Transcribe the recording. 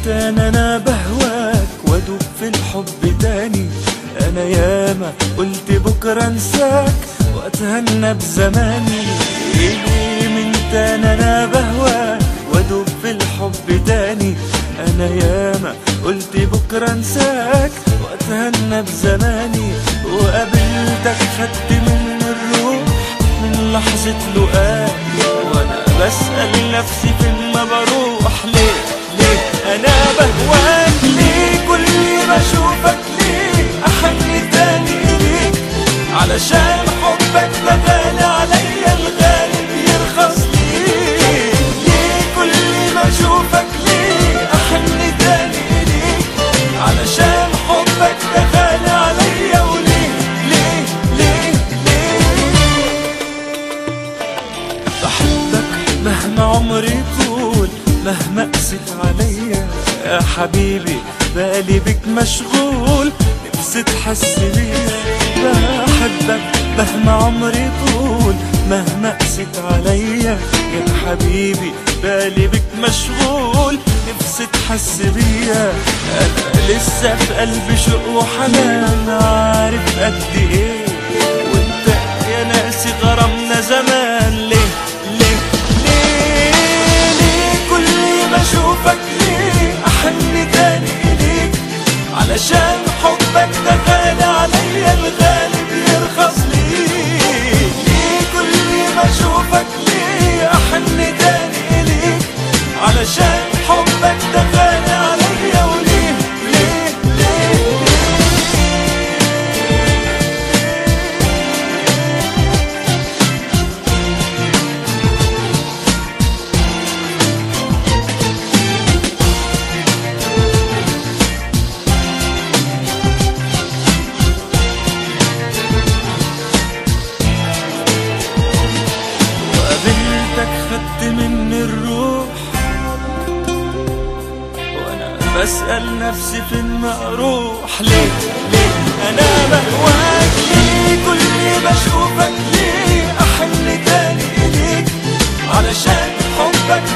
تاني انا بهواك وادوب في الحب تاني. انا ياما قلت بكره انساك واتهنى بزماني. ليه من تاني انا بهواك وادوب في الحب تاني. انا ياما قلت بكره انساك واتهنى بزماني. وقابلتك خدت من الروح من لحظة لقاك، وانا بسأل نفسي فين ما بروح. ليه انا بهواك؟ ليه كل ما اشوفك ليه احن تاني ليك؟ علشان حبك ده غالي عليا، الغالي بيرخص ليه. ليه كل ما اشوفك ليه احن تاني ليك؟ علشان حبك ده غالي عليا. وليه ليه ليه ليه بحبك مهما عمري طول، مهما قست عليا يا حبيبي. بالي بك مشغول نفسي تحس بيا. بحبك مهما عمري طول، مهما قست عليا يا حبيبي. بالي بك مشغول نفسي تحس بيا. انا لسه في قلبي شوق وحنان، عارف قد ايه وانت يا ناسي غرامنا زمان. ليه كل ما اشوفك ليه احن تاني اليك؟ علشان حبك ده غالي عليا، الغالي بيرخص ليه. ليه كل ما اشوفك ليه احن تاني اليك؟ علشان حبك ده غالي عليا. وليه ليه ليه خدت مني الروح وانا بسأل نفسي فين ما اروح. ليه انا بهواك؟ ليه كل ما اشوفك ليه احن تاني اليك؟ علشان حبك